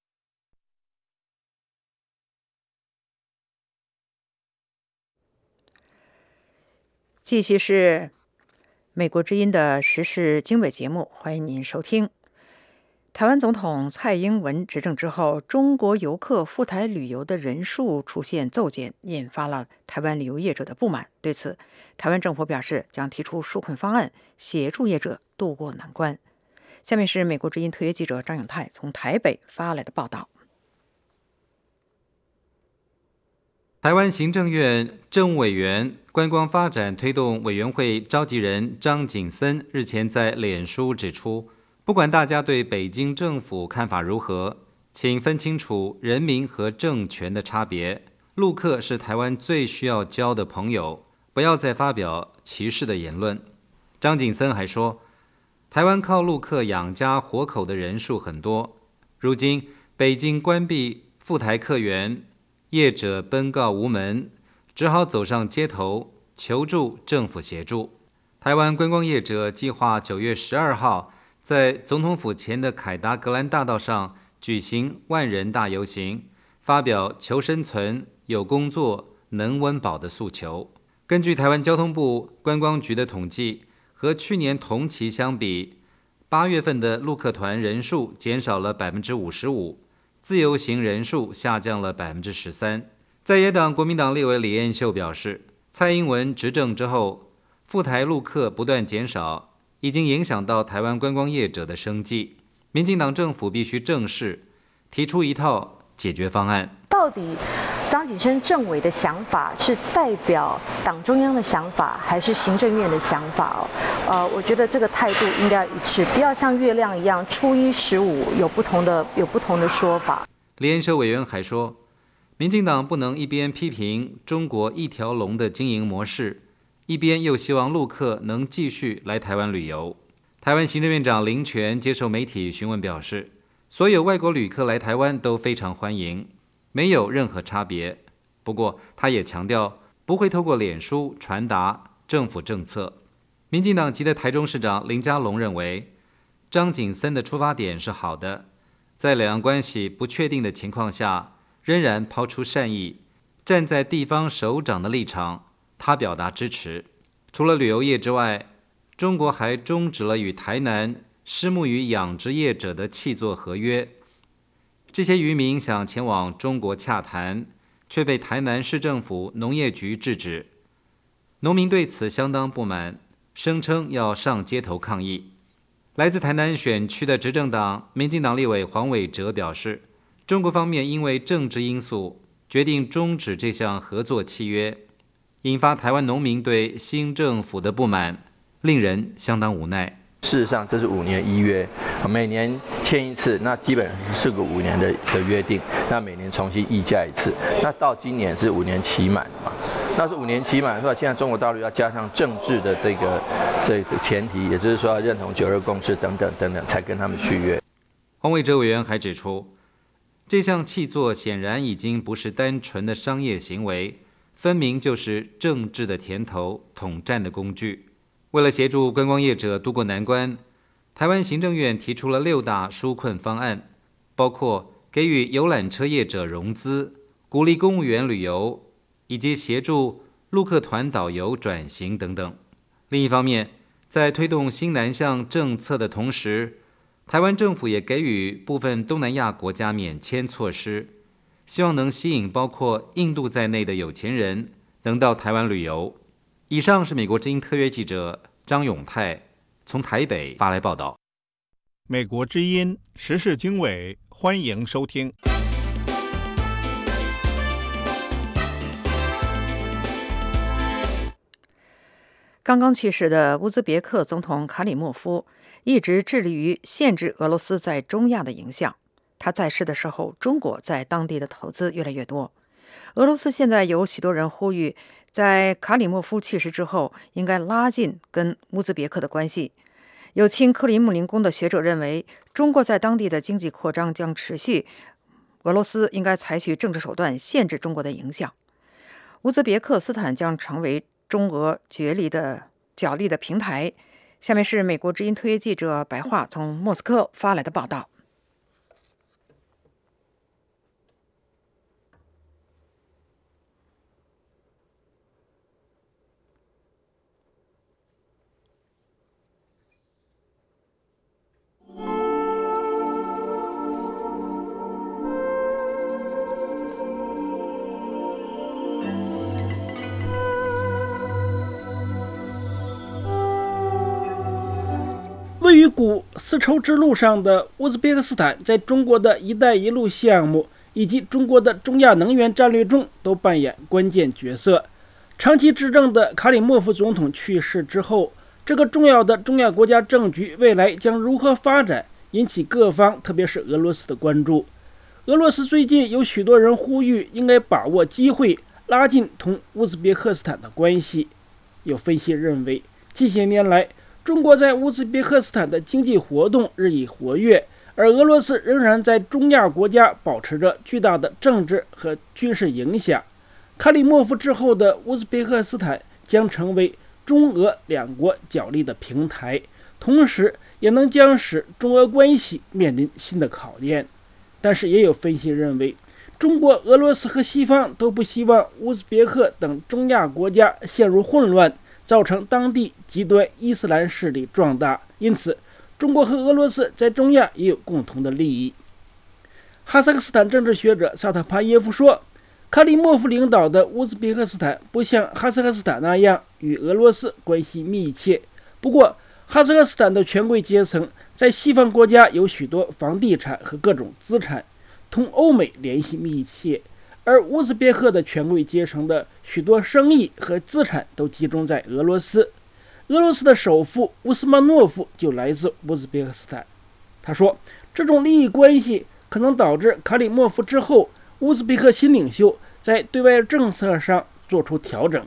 继续是美国之音的时事经纬节目，欢迎您收听。台湾总统蔡英文执政之后，中国游客赴台旅游的人数出现骤减，引发了台湾旅游业者的不满。对此，台湾政府表示将提出纾困方案，协助业者渡过难关。下面是美国之音特约记者张永泰从台北发来的报道。 台湾行政院政务委员观光发展推动委员会召集人张景森日前在脸书指出，不管大家对北京政府看法如何，请分清楚人民和政权的差别。陆客是台湾最需要交的朋友，不要再发表歧视的言论。张景森还说，台湾靠陆客养家活口的人数很多，如今北京关闭赴台客源，业者奔告无门，只好走上街头求助政府协助。台湾观光业者计划9月12号在总统府前的凯达格兰大道上举行万人大游行，发表求生存、有工作、能温饱的诉求。根据台湾交通部观光局的统计，和去年同期相比，8月份的陆客团人数减少了55%，自由行人数下降了13%。在野党国民党立委李彦秀表示，蔡英文执政之后，赴台陆客不断减少，已经影响到台湾观光业者的生计。民进党政府必须正视，提出一套解决方案。 到底张景森政委的想法是代表党中央的想法，还是行政院的想法？我觉得这个态度应该一致，不要像月亮一样，初一十五有不同的说法。 李彦秀委员还说，民进党不能一边批评中国一条龙的经营模式，一边又希望陆客能继续来台湾旅游。台湾行政院长林全接受媒体询问表示，所有外国旅客来台湾都非常欢迎，没有任何差别。不过他也强调，不会透过脸书传达政府政策。民进党籍的台中市长林佳龙认为，张景森的出发点是好的，在两岸关系不确定的情况下，仍然抛出善意，站在地方首长的立场，他表达支持。除了旅游业之外，中国还终止了与台南虱目鱼养殖业者的契作合约。这些渔民想前往中国洽谈，却被台南市政府农业局制止。农民对此相当不满，声称要上街头抗议。来自台南选区的执政党民进党立委黄伟哲表示，中国方面因为政治因素决定终止这项合作契约，引发台湾农民对新政府的不满，令人相当无奈。 事实上，这是5年1约，每年签一次，那基本上是个5年的约定，那每年重新议价一次。那到今年是5年期满嘛？那是5年期满的话，现在中国大陆要加上政治的这个前提，也就是说要认同9·2共识等等等等，才跟他们续约。 黄伟哲委员还指出，这项契作显然已经不是单纯的商业行为，分明就是政治的甜头、统战的工具。为了协助观光业者渡过难关，台湾行政院提出了6大纾困方案，包括给予游览车业者融资、鼓励公务员旅游，以及协助陆客团导游转型等等。另一方面，在推动新南向政策的同时，台湾政府也给予部分东南亚国家免签措施，希望能吸引包括印度在内的有钱人能到台湾旅游。以上是美国之音特约记者张永泰从台北发来报道。 美国之音时事经纬，欢迎收听。 刚刚去世的乌兹别克总统卡里莫夫一直致力于限制俄罗斯在中亚的影响。他在世的时候，中国在当地的投资越来越多。俄罗斯现在有许多人呼吁，在卡里莫夫去世之后，应该拉近跟乌兹别克的关系。有亲克里姆林宫的学者认为，中国在当地的经济扩张将持续，俄罗斯应该采取政治手段限制中国的影响。乌兹别克斯坦将成为中俄角力的平台。下面是美国之音特约记者白桦从莫斯科发来的报道。 位于古丝绸之路上的乌兹别克斯坦，在中国的一带一路项目以及中国的中亚能源战略中都扮演关键角色。长期执政的卡里莫夫总统去世之后，这个重要的中亚国家政局未来将如何发展，引起各方，特别是俄罗斯的关注。俄罗斯最近有许多人呼吁应该把握机会，拉近同乌兹别克斯坦的关系。有分析认为，近些年来，中国在乌兹别克斯坦的经济活动日益活跃，而俄罗斯仍然在中亚国家保持着巨大的政治和军事影响。卡里莫夫之后的乌兹别克斯坦将成为中俄两国角力的平台，同时也能将使中俄关系面临新的考验。但是也有分析认为，中国、俄罗斯和西方都不希望乌兹别克等中亚国家陷入混乱，造成当地极端伊斯兰势力壮大，因此中国和俄罗斯在中亚也有共同的利益。哈萨克斯坦政治学者萨特帕耶夫说，卡里莫夫领导的乌兹别克斯坦不像哈萨克斯坦那样与俄罗斯关系密切，不过哈萨克斯坦的权贵阶层在西方国家有许多房地产和各种资产，同欧美联系密切，而乌兹别克的权贵阶层的许多生意和资产都集中在俄罗斯。俄罗斯的首富乌斯曼诺夫就来自乌兹别克斯坦。他说，这种利益关系可能导致卡里莫夫之后乌兹别克新领袖在对外政策上做出调整。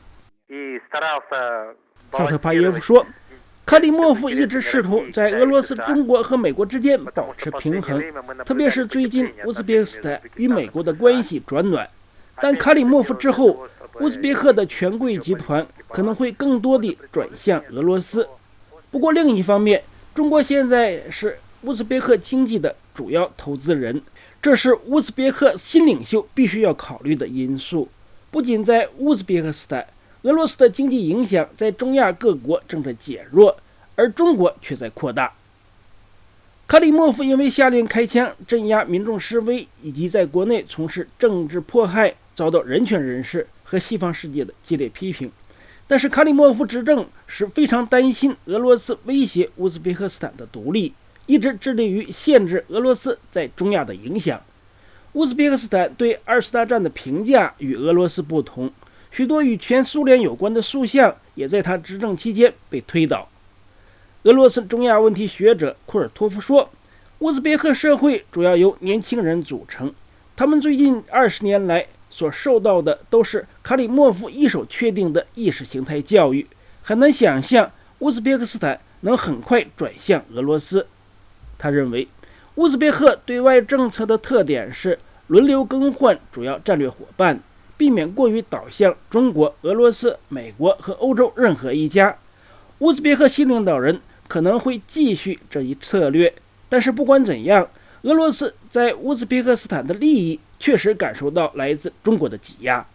萨特帕耶夫说，卡里莫夫一直试图在俄罗斯、中国和美国之间保持平衡，特别是最近乌兹别克斯坦与美国的关系转暖。但卡里莫夫之后，乌兹别克的权贵集团可能会更多地转向俄罗斯。不过另一方面，中国现在是乌兹别克经济的主要投资人，这是乌兹别克新领袖必须要考虑的因素。不仅在乌兹别克斯坦，俄罗斯的经济影响在中亚各国正在减弱，而中国却在扩大。卡里莫夫因为下令开枪镇压民众示威，以及在国内从事政治迫害，遭到人权人士和西方世界的激烈批评。但是卡里莫夫执政时非常担心俄罗斯威胁乌兹别克斯坦的独立，一直致力于限制俄罗斯在中亚的影响。乌兹别克斯坦对二次大战的评价与俄罗斯不同，许多与前苏联有关的塑像也在他执政期间被推倒。俄罗斯中亚问题学者库尔托夫说，乌兹别克社会主要由年轻人组成，他们最近20年来所受到的都是卡里莫夫一手确定的意识形态教育，很难想象乌兹别克斯坦能很快转向俄罗斯。他认为，乌兹别克对外政策的特点是轮流更换主要战略伙伴，避免过于倒向中国、俄罗斯、美国和欧洲任何一家。乌兹别克新领导人可能会继续这一策略，但是不管怎样，俄罗斯在乌兹别克斯坦的利益确实感受到来自中国的挤压。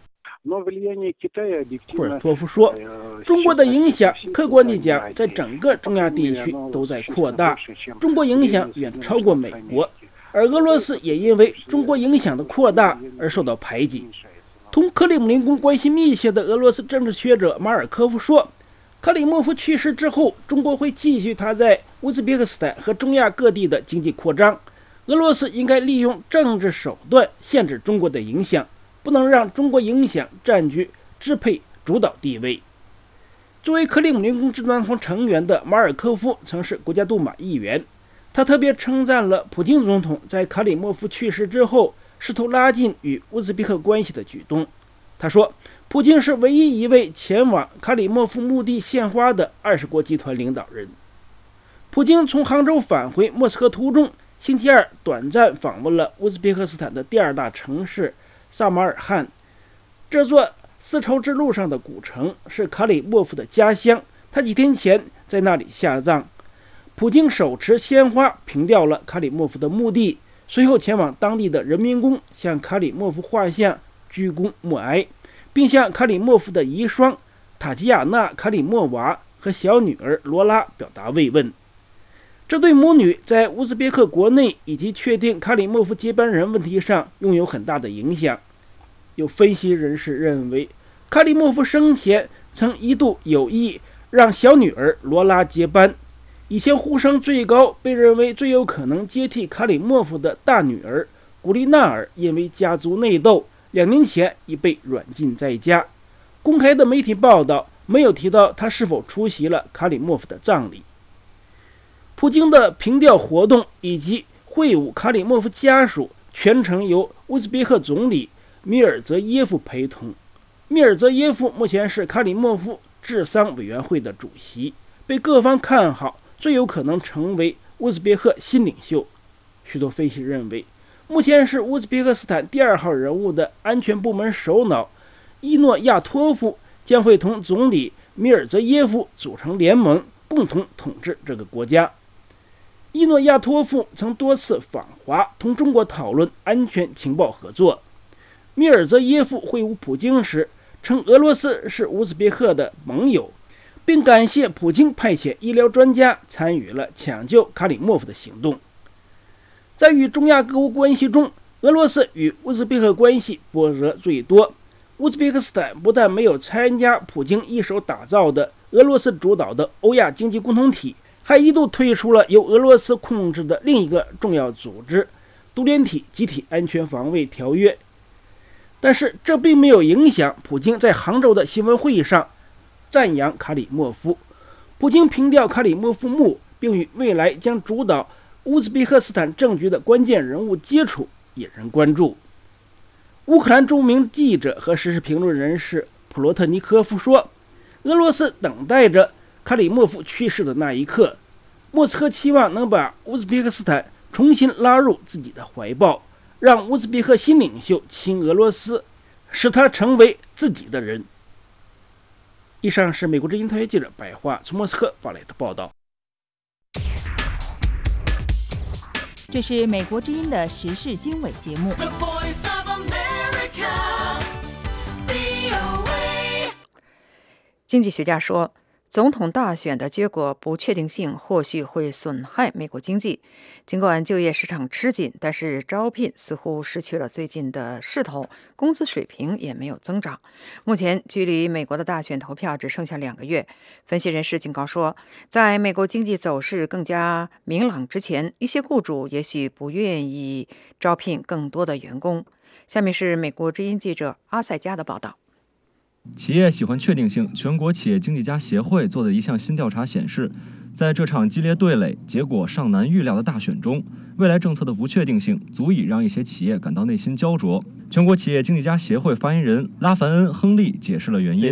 库尔托夫说，中国的影响客观地讲在整个中亚地区都在扩大，中国影响远超过美国，而俄罗斯也因为中国影响的扩大而受到排挤。同克里姆林宫关系密切的俄罗斯政治学者马尔科夫说，卡里莫夫去世之后，中国会继续他在乌兹别克斯坦和中亚各地的经济扩张。俄罗斯应该利用政治手段限制中国的影响，不能让中国影响占据支配主导地位。作为克里姆林宫智囊团成员的马尔科夫曾是国家杜马议员，他特别称赞了普京总统在卡里莫夫去世之后试图拉近与乌兹别克关系的举动。他说，普京是唯一一位前往卡里莫夫墓地献花的20国集团领导人。普京从杭州返回莫斯科途中，星期二短暂访问了乌兹别克斯坦的第2大城市萨马尔罕。这座丝绸之路上的古城是卡里莫夫的家乡，他几天前在那里下葬。普京手持鲜花凭吊了卡里莫夫的墓地，随后前往当地的人民宫向卡里莫夫画像鞠躬默哀，并向卡里莫夫的遗孀塔吉亚娜·卡里莫娃和小女儿罗拉表达慰问。这对母女在乌兹别克国内以及确定卡里莫夫接班人问题上拥有很大的影响。有分析人士认为，卡里莫夫生前曾一度有意让小女儿罗拉接班。以前呼声最高、被认为最有可能接替卡里莫夫的大女儿古利纳尔因为家族内斗，2年前已被软禁在家。公开的媒体报道没有提到他是否出席了卡里莫夫的葬礼。普京的凭吊活动以及会晤卡里莫夫家属全程由乌兹别克总理米尔泽耶夫陪同。米尔泽耶夫目前是卡里莫夫治丧委员会的主席，被各方看好最有可能成为乌兹别克新领袖。许多分析认为，目前是乌兹别克斯坦第2号人物的安全部门首脑伊诺亚托夫将会同总理米尔泽耶夫组成联盟，共同统治这个国家。伊诺亚托夫曾多次访华，同中国讨论安全情报合作。米尔泽耶夫会晤普京时称俄罗斯是乌兹别克的盟友，并感谢普京派遣医疗专家参与了抢救卡里莫夫的行动。在与中亚各国关系中，俄罗斯与乌兹别克关系波折最多。乌兹别克斯坦不但没有参加普京一手打造的俄罗斯主导的欧亚经济共同体，还一度退出了由俄罗斯控制的另一个重要组织——独联体集体安全防卫条约。但是这并没有影响普京在杭州的新闻会议上赞扬卡里莫夫。普京凭吊卡里莫夫墓，并与未来将主导乌兹别克斯坦政局的关键人物接触，引人关注。乌克兰著名记者和时事评论人士普罗特尼科夫说，俄罗斯等待着卡里莫夫去世的那一刻，莫斯科期望能把乌兹别克斯坦重新拉入自己的怀抱，让乌兹别克新领袖亲俄罗斯，使他成为自己的人。以上是美国之音特约记者白桦从莫斯科发来的报道。 这是美国之音的时事经纬节目。 经济学家说，总统大选的结果不确定性或许会损害美国经济。尽管就业市场吃紧，但是招聘似乎失去了最近的势头，工资水平也没有增长。目前距离美国的大选投票只剩下2个月。分析人士警告说，在美国经济走势更加明朗之前，一些雇主也许不愿意招聘更多的员工。下面是美国之音记者阿塞加的报道。 企业喜欢确定性。全国企业经济家协会做的一项新调查显示，在这场激烈对垒、结果尚难预料的大选中，未来政策的不确定性足以让一些企业感到内心焦灼。全国企业经济家协会发言人拉凡恩·亨利解释了原因。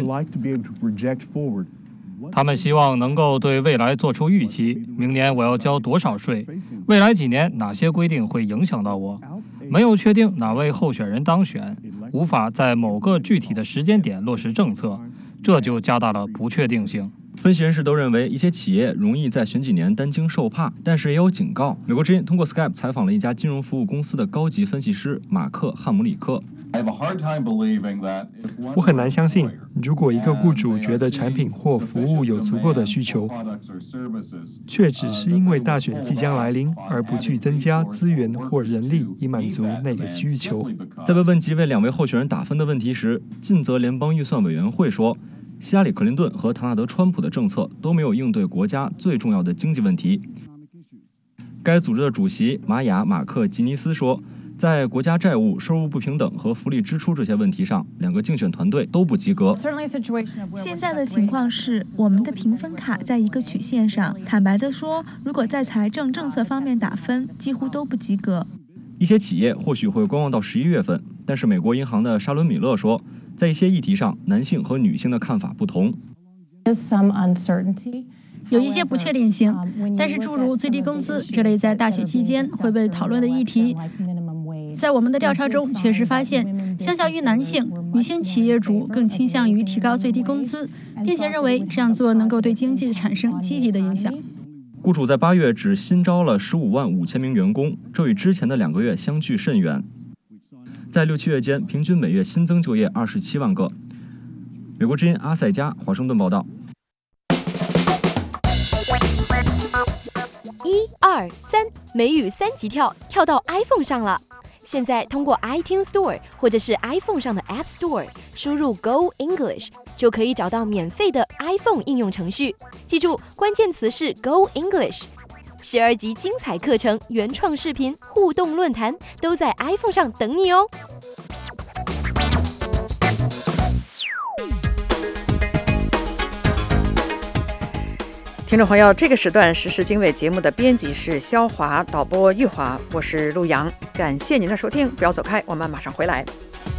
他们希望能够对未来做出预期，明年我要交多少税，未来几年哪些规定会影响到我。没有确定哪位候选人当选，无法在某个具体的时间点落实政策，这就加大了不确定性。 分析人士都认为，一些企业容易在选几年担惊受怕，但是也有警告。美国之音通过 Skype 采访了一家金融服务公司的高级分析师马克·汉姆里克。 我很难相信，如果一个雇主觉得产品或服务有足够的需求，却只是因为大选即将来临而不去增加资源或人力以满足那个需求。 在被问及为2位候选人打分的问题时，尽责联邦预算委员会说，希拉里·克林顿和唐纳德·川普的政策都没有应对国家最重要的经济问题。该组织的主席玛雅·马克·吉尼斯说，在国家债务、收入不平等和福利支出这些问题上，2个竞选团队都不及格。 现在的情况是，我们的评分卡在一个曲线上。坦白地说，如果在财政政策方面打分，几乎都不及格。 一些企业或许会观望到11月份，但是美国银行的沙伦·米勒说，在一些议题上，男性和女性的看法不同。 有一些不确定性，但是诸如最低工资这类在大选期间会被讨论的议题，在我们的调查中确实发现，相较于男性，女性企业主更倾向于提高最低工资，并且认为这样做能够对经济产生积极的影响。 雇主在8月只新招了15万5千名员工，这与之前的2个月相距甚远。在6、7月间，平均每月新增就业27万个。美国之音阿塞加，华盛顿报道。 1、2、3，美语3级跳到 iPhone 上了。现在通过 iTunes Store 或者是 iPhone 上的 App Store 输入 Go English， 就可以找到免费的 iPhone 应用程序。记住，关键词是 Go English。 12集精彩课程、原创视频、互动论坛都在 iPhone 上等你哦。 听众朋友，这个时段时事经纬节目的编辑是肖华，导播玉华，我是陆阳，感谢您的收听，不要走开，我们马上回来。